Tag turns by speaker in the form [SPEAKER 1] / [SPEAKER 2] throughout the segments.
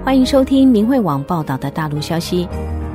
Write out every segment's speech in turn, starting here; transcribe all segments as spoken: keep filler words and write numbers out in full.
[SPEAKER 1] 欢迎收听明慧网报道的大陆消息。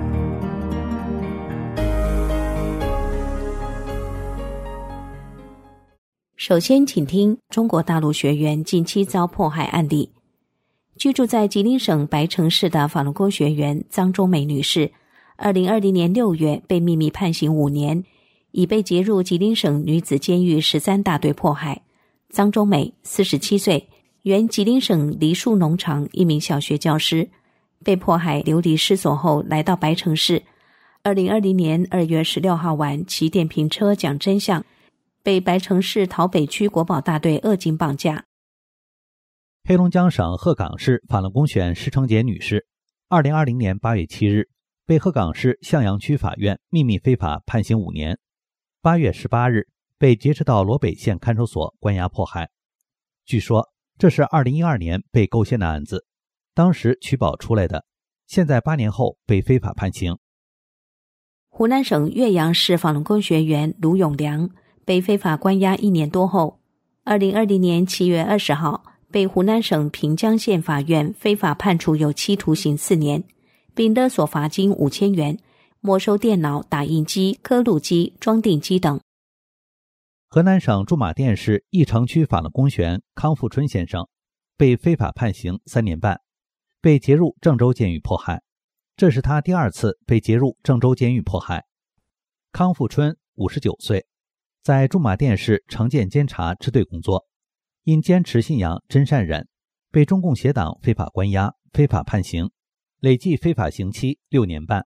[SPEAKER 1] 首先请听中国大陆学员近期遭迫害案例。居住在吉林省白城市的法轮功学员张中美女士，二零二零年六月被秘密判刑五年，已被截入吉林省女子监狱十三大队迫害。张中美四十七岁，原吉林省梨树农场一名小学教师，被迫害流离失所后来到白城市。二零二零年二月十六号晚骑电瓶车讲真相，被白城市桃北区国保大队扼颈绑架。
[SPEAKER 2] 黑龙江省鹤岗市法轮功学员施成杰女士，二零二零年八月七日被鹤岗市向阳区法院秘密非法判刑五年，八月十八日被劫持到罗北县看守所关押迫害。据说这是二零一二年被构陷的案子，当时取保出来的，现在八年后被非法判刑。
[SPEAKER 1] 湖南省岳阳市法轮功学员卢永良被非法关押一年多后，二零二零年七月二十号被湖南省平江县法院非法判处有期徒刑四年，并勒索罚金五千元，没收电脑、打印机、刻录机、装订机等。
[SPEAKER 2] 河南省驻马店市义城区法轮功学员康富春先生被非法判刑三年半，被劫入郑州监狱迫害，这是他第二次被劫入郑州监狱迫害。康富春五十九岁，在驻马店市城建监察支队工作，因坚持信仰真善忍，被中共邪党非法关押、非法判刑，累计非法刑期六年半。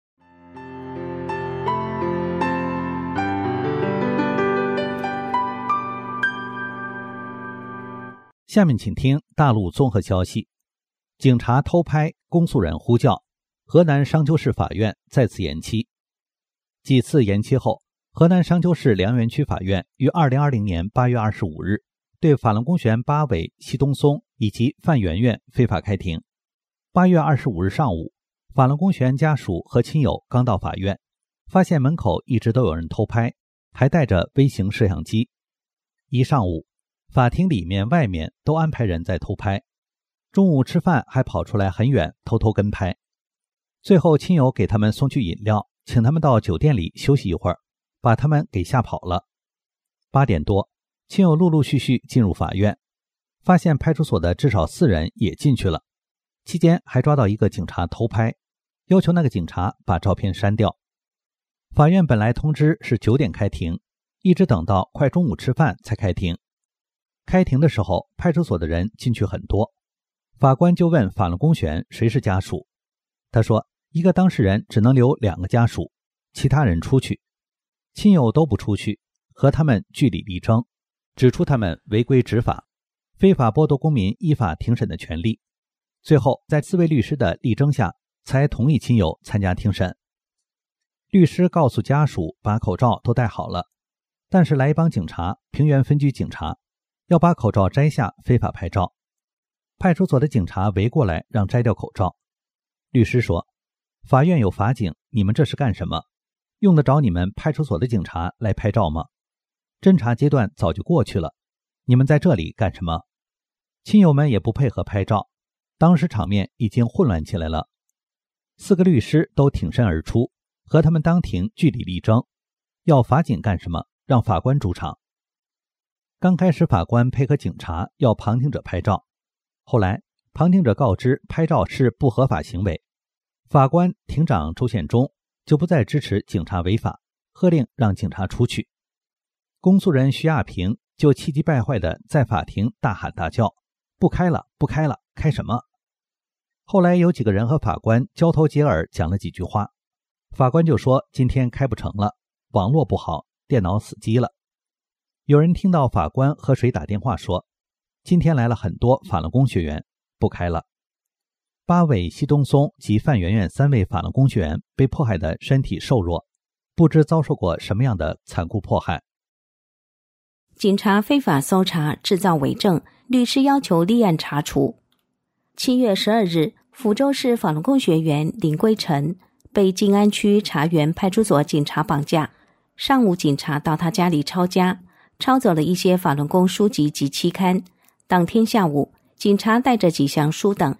[SPEAKER 2] 下面请听大陆综合消息。警察偷拍，公诉人呼叫，河南商丘市法院再次延期。几次延期后，河南商丘市梁园区法院于二零二零年八月二十五日对法轮功学员巴伟、奚东松以及范媛媛非法开庭。八月二十五日上午，法轮功学员家属和亲友刚到法院，发现门口一直都有人偷拍，还带着微型摄像机。一上午，法庭里面外面都安排人在偷拍，中午吃饭还跑出来很远偷偷跟拍。最后亲友给他们送去饮料，请他们到酒店里休息一会儿，把他们给吓跑了。八点多，亲友陆陆续续进入法院，发现派出所的至少四人也进去了，期间还抓到一个警察偷拍，要求那个警察把照片删掉。法院本来通知是九点开庭，一直等到快中午吃饭才开庭。开庭的时候，派出所的人进去很多，法官就问法轮功学员谁是家属，他说一个当事人只能留两个家属，其他人出去，亲友都不出去，和他们据理力争，指出他们违规执法，非法剥夺公民依法庭审的权利。最后在四位律师的力争下，才同意亲友参加庭审。律师告诉家属把口罩都戴好了，但是来一帮警察，平原分局警察，要把口罩摘下非法拍照。派出所的警察围过来让摘掉口罩。律师说，法院有法警，你们这是干什么？用得着你们派出所的警察来拍照吗？侦查阶段早就过去了，你们在这里干什么？亲友们也不配合拍照，当时场面已经混乱起来了。四个律师都挺身而出，和他们当庭据理力争，要法警干什么？让法官主场。刚开始法官配合警察要旁听者拍照，后来旁听者告知拍照是不合法行为，法官庭长周宪忠就不再支持警察违法，喝令让警察出去。公诉人徐亚平就气急败坏地在法庭大喊大叫，不开了，不开了，开什么？后来有几个人和法官交头接耳讲了几句话，法官就说今天开不成了，网络不好，电脑死机了。有人听到法官和谁打电话说，今天来了很多法轮功学员，不开了。巴伟、奚东松及范媛媛三位法轮功学员被迫害的身体瘦弱，不知遭受过什么样的残酷迫害。
[SPEAKER 1] 警察非法搜查，制造伪证，律师要求立案查处。七月十二日，抚州市法轮功学员林归臣被静安区茶园派出所警察绑架。上午警察到他家里抄家，抄走了一些法轮功书籍及期刊。当天下午，警察带着几箱书等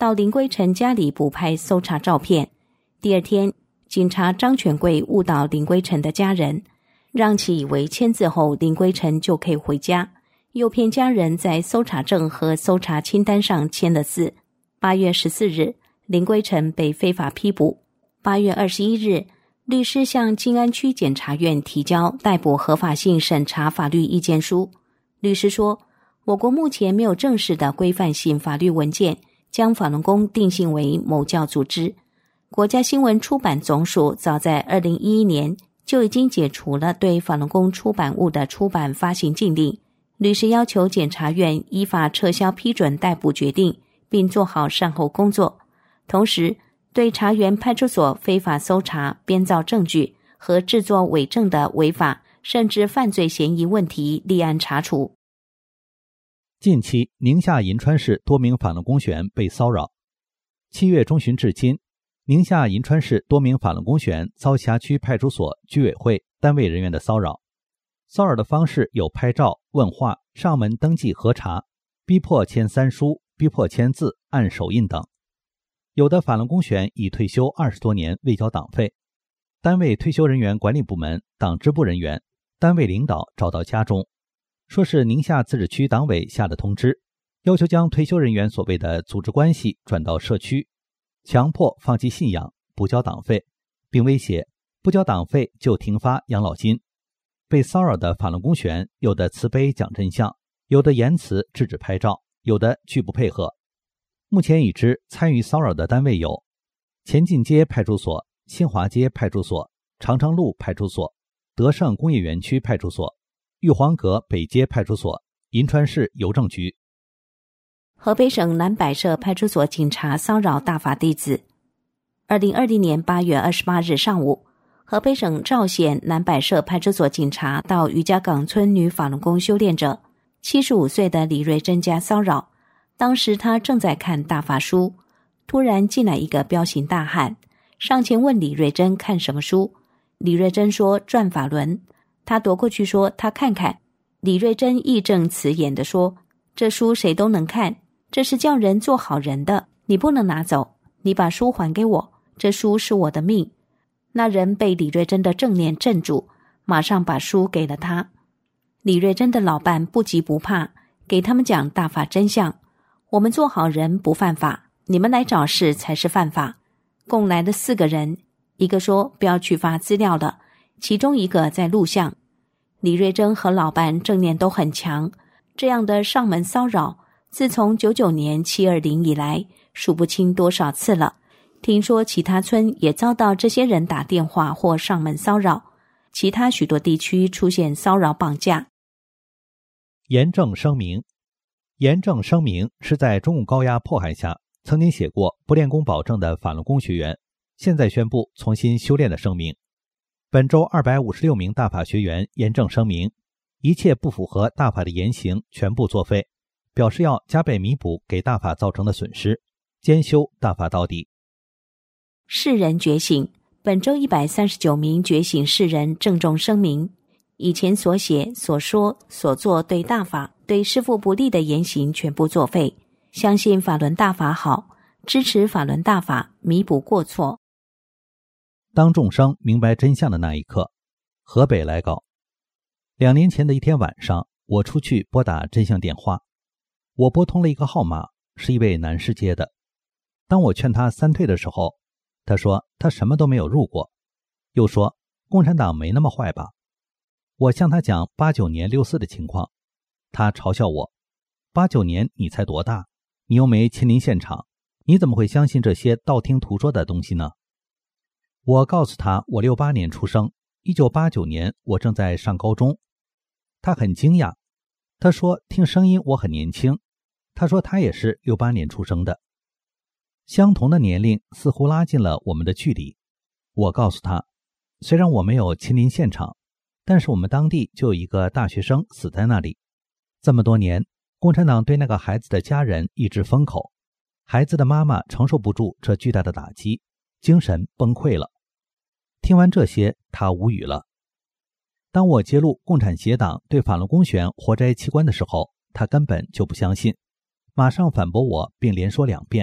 [SPEAKER 1] 到林归臣家里补拍搜查照片。第二天，警察张权贵误导林归臣的家人，让其以为签字后林归臣就可以回家，诱骗家人在搜查证和搜查清单上签了字。八月十四日，林归臣被非法批捕。八月二十一日，律师向静安区检察院提交逮捕合法性审查法律意见书。律师说，我国目前没有正式的规范性法律文件将法轮功定性为某教组织。国家新闻出版总署早在二零一一年就已经解除了对法轮功出版物的出版发行禁令。律师要求检察院依法撤销批准逮捕决定，并做好善后工作，同时对茶园派出所非法搜查、编造证据和制作伪证的违法甚至犯罪嫌疑问题立案查处。
[SPEAKER 2] 近期，宁夏银川市多名法轮功学员被骚扰。七月中旬至今，宁夏银川市多名法轮功学员遭辖区派出所、居委会、单位人员的骚扰。骚扰的方式有拍照、问话、上门登记核查、逼迫签三书、逼迫签字、按手印等。有的法轮功学员已退休二十多年未交党费，单位退休人员管理部门、党支部人员、单位领导找到家中，说是宁夏自治区党委下的通知，要求将退休人员所谓的组织关系转到社区，强迫放弃信仰，不交党费，并威胁不交党费就停发养老金。被骚扰的法轮功学员有的慈悲讲真相，有的言辞制止拍照，有的拒不配合。目前已知参与骚扰的单位有前进街派出所、新华街派出所、长城路派出所、德胜工业园区派出所、玉皇阁北街派出所、银川市邮政局。
[SPEAKER 1] 河北省南百社派出所警察骚扰大法弟子。二零二零年八月二十八日上午，河北省赵县南百社派出所警察到余家岗村女法轮功修炼者七十五岁的李瑞珍家骚扰。当时他正在看大法书，突然进来一个彪形大汉，上前问李瑞珍看什么书。李瑞珍说转法轮，他夺过去说他看看。李瑞珍义正辞严地说，这书谁都能看，这是叫人做好人的，你不能拿走，你把书还给我，这书是我的命。那人被李瑞珍的正念镇住，马上把书给了他。李瑞珍的老伴不急不怕，给他们讲大法真相，我们做好人不犯法，你们来找事才是犯法。共来了四个人，一个说不要去发资料了，其中一个在录像。李瑞珍和老伴正念都很强，这样的上门骚扰自从九九年七二零以来数不清多少次了。听说其他村也遭到这些人打电话或上门骚扰，其他许多地区出现骚扰绑架。
[SPEAKER 2] 严正声明。严正声明是在中共高压迫害下曾经写过不练功保证的法轮功学员现在宣布重新修炼的声明。本周二百五十六名大法学员严正声明，一切不符合大法的言行全部作废，表示要加倍弥补给大法造成的损失，坚修大法到底。
[SPEAKER 1] 世人觉醒，本周一百三十九名觉醒世人郑重声明，以前所写、所说、所做对大法、对师父不利的言行全部作废，相信法轮大法好，支持法轮大法，弥补过错。
[SPEAKER 2] 当众生明白真相的那一刻，河北来稿。两年前的一天晚上，我出去拨打真相电话，我拨通了一个号码，是一位男士接的。当我劝他三退的时候，他说他什么都没有入过，又说共产党没那么坏吧。我向他讲八九年六四的情况，他嘲笑我，八九年你才多大，你又没亲临现场，你怎么会相信这些道听途说的东西呢？我告诉他我六八年出生，一九八九年我正在上高中。他很惊讶，他说听声音我很年轻，他说他也是六八年出生的。相同的年龄似乎拉近了我们的距离。我告诉他，虽然我没有亲临现场，但是我们当地就有一个大学生死在那里。这么多年，共产党对那个孩子的家人一直封口，孩子的妈妈承受不住这巨大的打击，精神崩溃了。听完这些，他无语了。当我揭露共产协党对法轮功学员活摘器官的时候，他根本就不相信，马上反驳我，并连说两遍，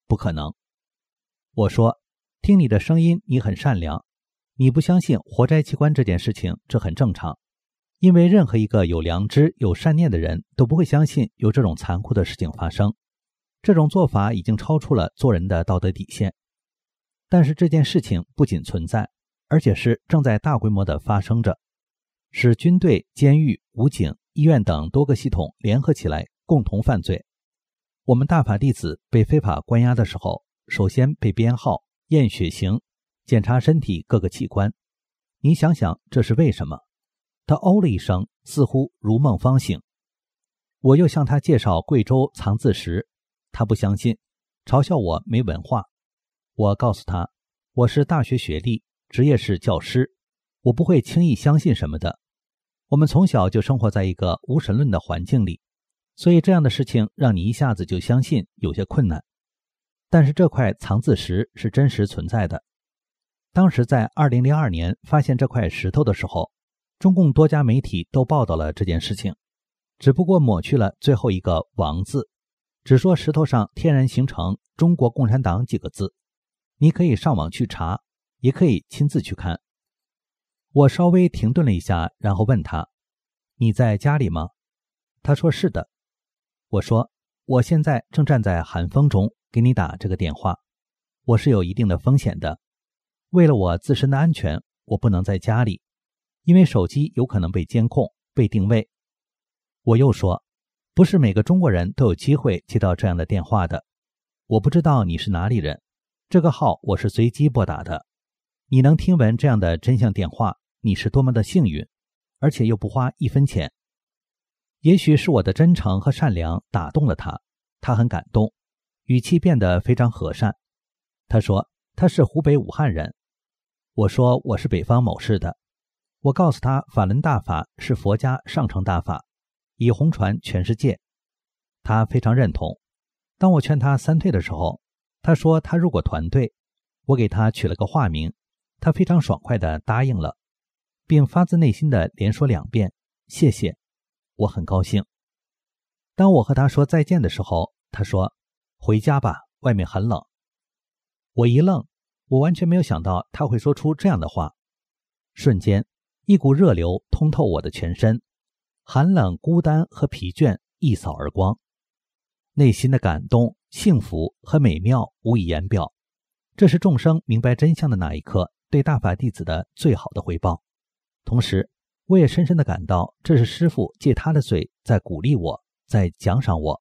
[SPEAKER 2] 不可能。我说，听你的声音，你很善良，你不相信活摘器官这件事情，这很正常，因为任何一个有良知、有善念的人都不会相信有这种残酷的事情发生，这种做法已经超出了做人的道德底线。但是这件事情不仅存在，而且是正在大规模的发生着，使军队、监狱、武警、医院等多个系统联合起来共同犯罪。我们大法弟子被非法关押的时候，首先被编号、验血型、检查身体各个器官。你想想这是为什么？他哦了一声，似乎如梦方醒。我又向他介绍贵州藏字石，他不相信，嘲笑我没文化。我告诉他，我是大学学历，职业是教师，我不会轻易相信什么的。我们从小就生活在一个无神论的环境里，所以这样的事情让你一下子就相信有些困难。但是这块藏字石是真实存在的。当时在二零零二年发现这块石头的时候，中共多家媒体都报道了这件事情，只不过抹去了最后一个王字，只说石头上天然形成中国共产党几个字。你可以上网去查，也可以亲自去看。我稍微停顿了一下，然后问他，你在家里吗？他说是的。我说，我现在正站在寒风中给你打这个电话，我是有一定的风险的。为了我自身的安全，我不能在家里，因为手机有可能被监控、被定位。我又说，不是每个中国人都有机会接到这样的电话的。我不知道你是哪里人，这个号我是随机拨打的。你能听闻这样的真相电话，你是多么的幸运，而且又不花一分钱。也许是我的真诚和善良打动了他，他很感动，语气变得非常和善。他说他是湖北武汉人。我说我是北方某市的。我告诉他法轮大法是佛家上乘大法，已红传全世界。他非常认同。当我劝他三退的时候，他说他入过团队，我给他取了个化名，他非常爽快地答应了，并发自内心地连说两遍谢谢。我很高兴。当我和他说再见的时候，他说回家吧，外面很冷。我一愣，我完全没有想到他会说出这样的话。瞬间一股热流通透我的全身，寒冷、孤单和疲倦一扫而光，内心的感动、幸福和美妙无以言表。这是众生明白真相的那一刻对大法弟子的最好的回报。同时我也深深地感到，这是师父借他的嘴在鼓励我，在奖赏我。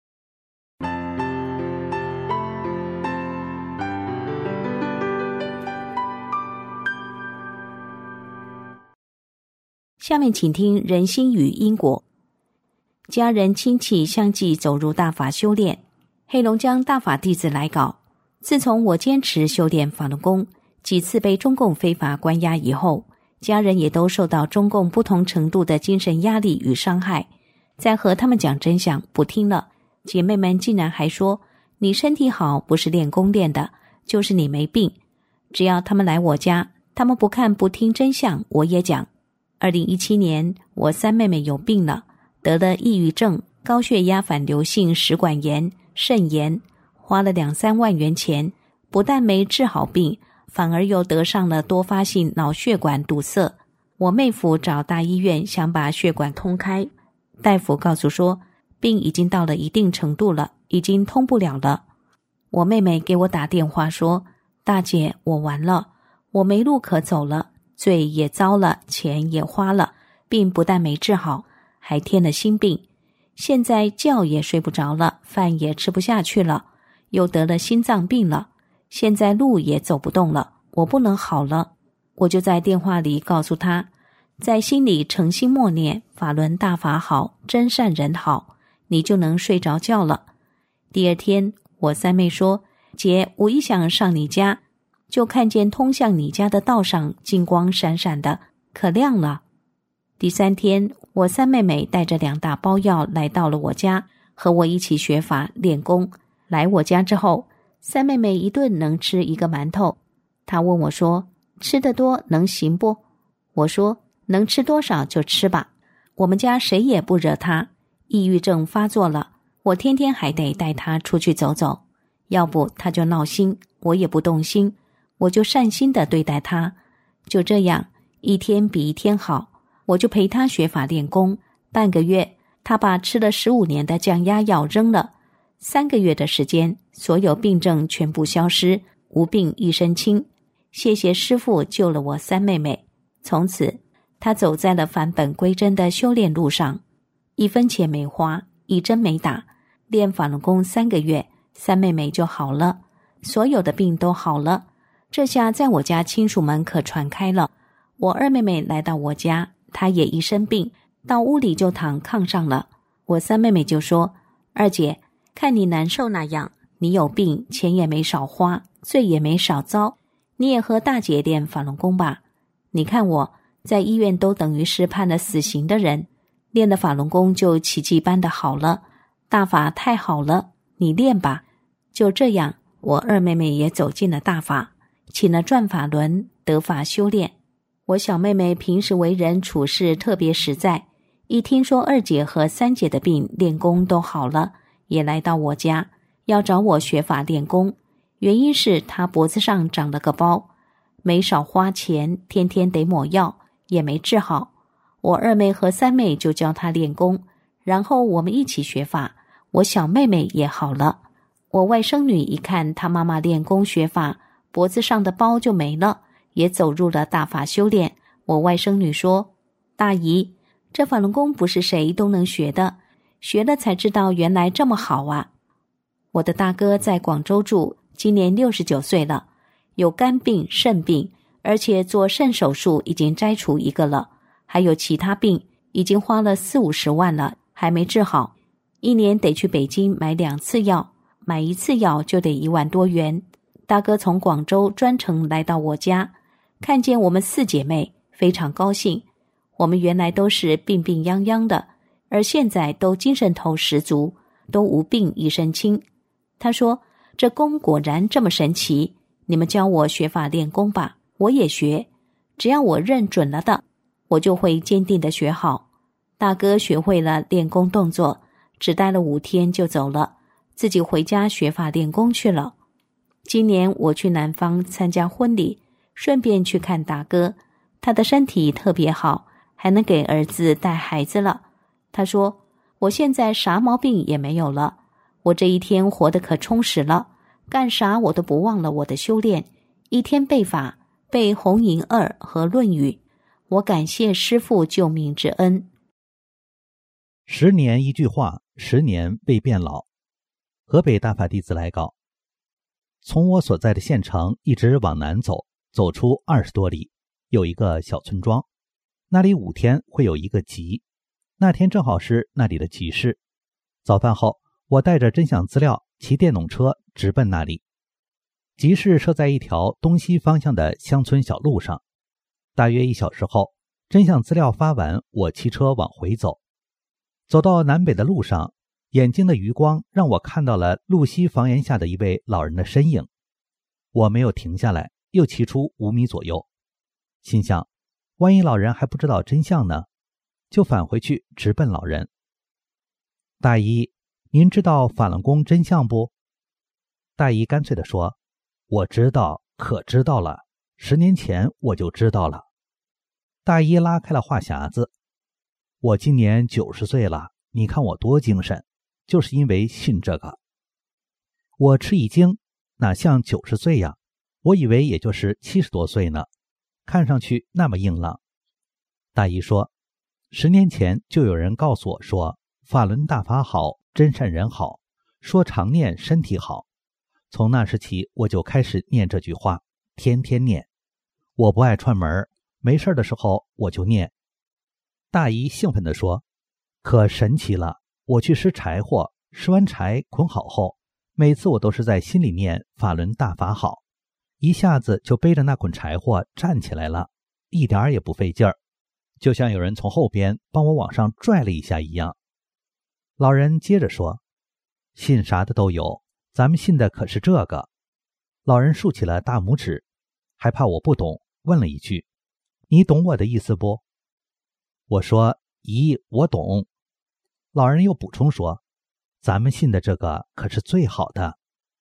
[SPEAKER 1] 下面请听人心与因果。家人亲戚相继走入大法修炼。黑龙江大法弟子来稿，自从我坚持修炼法轮功，几次被中共非法关押以后，家人也都受到中共不同程度的精神压力与伤害。在和他们讲真相不听了，姐妹们竟然还说你身体好不是练功练的，就是你没病。只要他们来我家，他们不看不听真相我也讲。二零一七年我三妹妹有病了，得了抑郁症、高血压反流性食管炎、肾炎，花了两三万元钱，不但没治好病，反而又得上了多发性脑血管堵塞。我妹夫找大医院想把血管通开，大夫告诉说病已经到了一定程度了，已经通不了了。我妹妹给我打电话说，大姐，我完了，我没路可走了，罪也遭了，钱也花了，病不但没治好，还添了新病，现在觉也睡不着了，饭也吃不下去了，又得了心脏病了，现在路也走不动了，我不能好了。我就在电话里告诉他，在心里诚心默念法轮大法好，真善人好，你就能睡着觉了。第二天我三妹说，姐，我一想上你家，就看见通向你家的道上金光闪闪的，可亮了。第三天我三妹妹带着两大包药来到了我家，和我一起学法练功。来我家之后，三妹妹一顿能吃一个馒头。她问我说，吃得多能行不？我说，能吃多少就吃吧。我们家谁也不惹她，抑郁症发作了，我天天还得带她出去走走。 要不他就闹心，我也不动心，我就善心的对待他。就这样，一天比一天好，我就陪他学法练功。半个月，他把吃了十五年的降压药扔了。三个月的时间，所有病症全部消失，无病一身轻。谢谢师父救了我三妹妹。从此，他走在了返本归真的修炼路上，一分钱没花，一针没打，练法轮功三个月，三妹妹就好了，所有的病都好了。这下在我家亲属们可传开了。我二妹妹来到我家，她也一生病，到屋里就躺炕上了。我三妹妹就说：二姐，看你难受那样，你有病，钱也没少花，罪也没少遭，你也和大姐练法轮功吧。你看我在医院都等于是判了死刑的人，练了法轮功就奇迹般的好了，大法太好了，你练吧。就这样，我二妹妹也走进了大法，请了转法轮，得法修炼。我小妹妹平时为人处事特别实在，一听说二姐和三姐的病练功都好了，也来到我家，要找我学法练功。原因是她脖子上长了个包，没少花钱，天天得抹药，也没治好。我二妹和三妹就教她练功，然后我们一起学法，我小妹妹也好了。我外甥女一看她妈妈练功学法，脖子上的包就没了，也走入了大法修炼。我外甥女说：大姨，这法轮功不是谁都能学的，学了才知道原来这么好啊。我的大哥在广州住，今年六十九岁了，有肝病、肾病，而且做肾手术已经摘除一个了，还有其他病，已经花了四五十万了，还没治好。一年得去北京买两次药，买一次药就得一万多元。大哥从广州专程来到我家，看见我们四姐妹，非常高兴。我们原来都是病病殃殃的，而现在都精神头十足，都无病一身轻。他说：这功果然这么神奇，你们教我学法练功吧，我也学，只要我认准了的，我就会坚定的学好。大哥学会了练功动作，只待了五天就走了，自己回家学法练功去了。今年我去南方参加婚礼，顺便去看大哥，他的身体特别好，还能给儿子带孩子了。他说：我现在啥毛病也没有了，我这一天活得可充实了，干啥我都不忘了我的修炼，一天背法，背红银二和论语，我感谢师父救命之恩。
[SPEAKER 2] 十年一句话，十年未变老。河北大法弟子来稿，从我所在的县城一直往南走，走出二十多里，有一个小村庄，那里五天会有一个集，那天正好是那里的集市。早饭后，我带着真相资料骑电动车直奔那里。集市设在一条东西方向的乡村小路上。大约一小时后，真相资料发完，我骑车往回走。走到南北的路上，眼睛的余光让我看到了路西房檐下的一位老人的身影。我没有停下来，又骑出五米左右，心想万一老人还不知道真相呢，就返回去直奔老人。大姨，您知道法轮功真相不？大姨干脆地说：我知道，可知道了，十年前我就知道了。大姨拉开了话匣子：我今年九十岁了，你看我多精神，就是因为信这个。我吃一惊，哪像九十岁呀，我以为也就是七十多岁呢，看上去那么硬朗。大姨说：十年前就有人告诉我说，法轮大法好，真善人好，说常念身体好。从那时起我就开始念这句话，天天念。我不爱串门，没事的时候我就念。大姨兴奋地说：可神奇了，我去拾柴火，拾完柴捆好后，每次我都是在心里面法轮大法好，一下子就背着那捆柴火站起来了，一点也不费劲儿，就像有人从后边帮我往上拽了一下一样。老人接着说：信啥的都有，咱们信的可是这个。老人竖起了大拇指，还怕我不懂，问了一句：你懂我的意思不？我说：姨，我懂。老人又补充说：咱们信的这个可是最好的。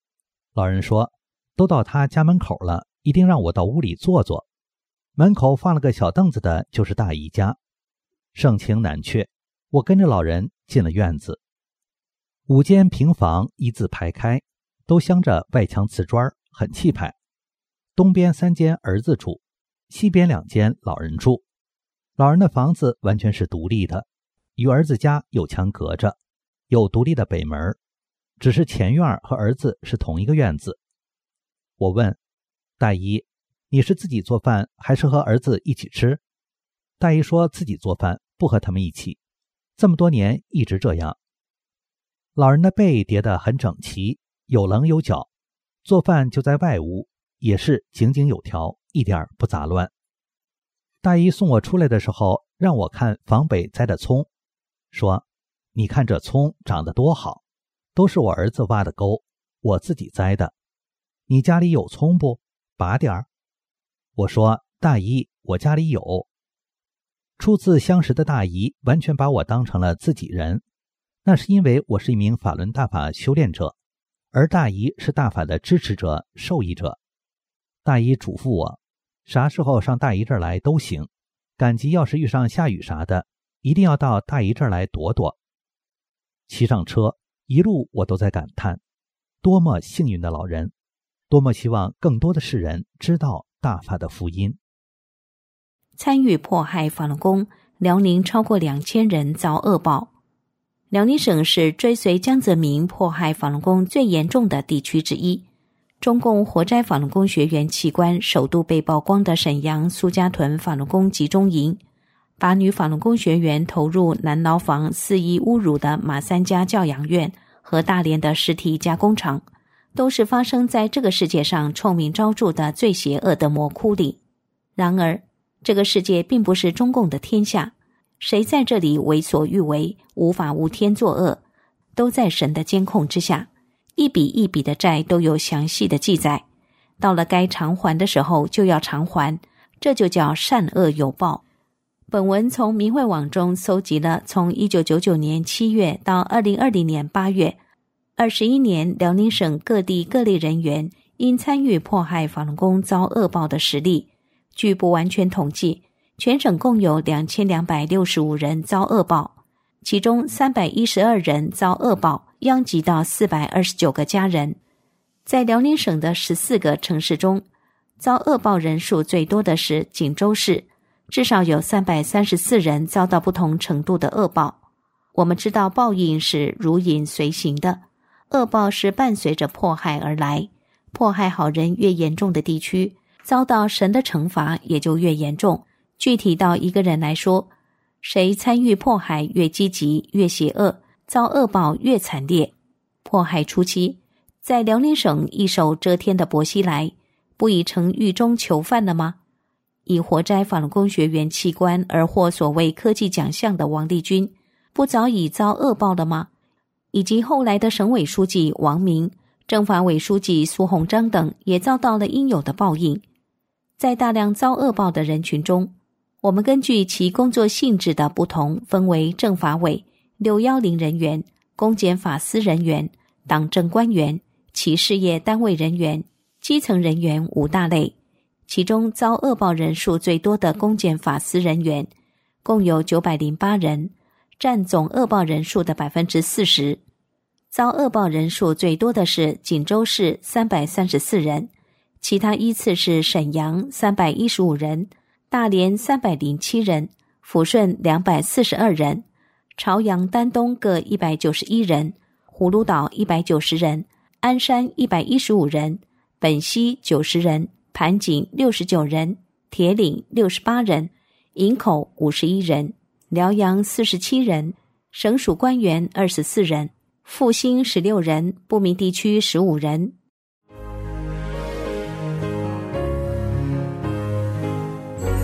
[SPEAKER 2] 老人说，都到他家门口了，一定让我到屋里坐坐。门口放了个小凳子的就是大姨家。盛情难却，我跟着老人进了院子。五间平房一字排开，都镶着外墙瓷砖，很气派。东边三间儿子住，西边两间老人住。老人的房子完全是独立的，与儿子家有墙隔着，有独立的北门，只是前院和儿子是同一个院子。我问大姨，你是自己做饭还是和儿子一起吃？大姨说自己做饭，不和他们一起，这么多年一直这样。老人的被叠得很整齐，有棱有角，做饭就在外屋，也是井井有条，一点不杂乱。大姨送我出来的时候，让我看房北栽的葱，说，你看这葱长得多好，都是我儿子挖的沟，我自己栽的。你家里有葱不？拔点儿。我说，大姨，我家里有。初次相识的大姨完全把我当成了自己人，那是因为我是一名法轮大法修炼者，而大姨是大法的支持者、受益者。大姨嘱咐我，啥时候上大姨这儿来都行，赶集要是遇上下雨啥的，一定要到大姨这儿来躲躲。骑上车，一路我都在感叹，多么幸运的老人，多么希望更多的世人知道大法的福音。
[SPEAKER 1] 参与迫害法轮功，辽宁超过两千人遭恶报。辽宁省是追随江泽民迫害法轮功最严重的地区之一。中共活摘法轮功学员器官首度被曝光的沈阳苏家屯法轮功集中营，把女法轮功学员投入男牢房肆意侮辱的马三家教养院和大连的尸体加工厂，都是发生在这个世界上臭名昭著的最邪恶的魔窟里。然而，这个世界并不是中共的天下，谁在这里为所欲为、无法无天作恶，都在神的监控之下，一笔一笔的债都有详细的记载，到了该偿还的时候就要偿还，这就叫善恶有报。本文从明慧网中搜集了从一九九九年七月到二零二零年八月二十一年辽宁省各地各类人员因参与迫害法轮功遭恶报的实例。据不完全统计，全省共有两千两百六十五人遭恶报，其中三百一十二人遭恶报殃及到四百二十九个家人。在辽宁省的十四个城市中，遭恶报人数最多的是锦州市，至少有三百三十四人遭到不同程度的恶报。我们知道报应是如影随形的，恶报是伴随着迫害而来，迫害好人越严重的地区，遭到神的惩罚也就越严重。具体到一个人来说，谁参与迫害越积极越邪恶，遭恶报越惨烈。迫害初期，在辽宁省一手遮天的薄熙来，不已成狱中囚犯了吗？以活摘法轮功学员器官而获所谓科技奖项的王立军，不早已遭恶报了吗？以及后来的省委书记王明、政法委书记苏鸿章等也遭到了应有的报应。在大量遭恶报的人群中，我们根据其工作性质的不同，分为政法委、六一零人员、公检法司人员、党政官员、企事业单位人员、基层人员五大类。其中遭恶报人数最多的公检法司人员共有九百零八人，占总恶报人数的 百分之四十。 遭恶报人数最多的是锦州市三百三十四人，其他依次是沈阳三百一十五人，大连三百零七人，抚顺两百四十二人，朝阳丹东各一百九十一人，葫芦岛一百九十人，鞍山一百一十五人，本溪九十人，盘锦六十九人，铁岭六十八人，营口五十一人，辽阳四十七人，省属官员二十四人，复兴十六人，不明地区十五人。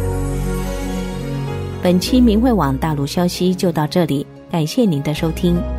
[SPEAKER 1] 本期明慧网大陆消息就到这里，感谢您的收听。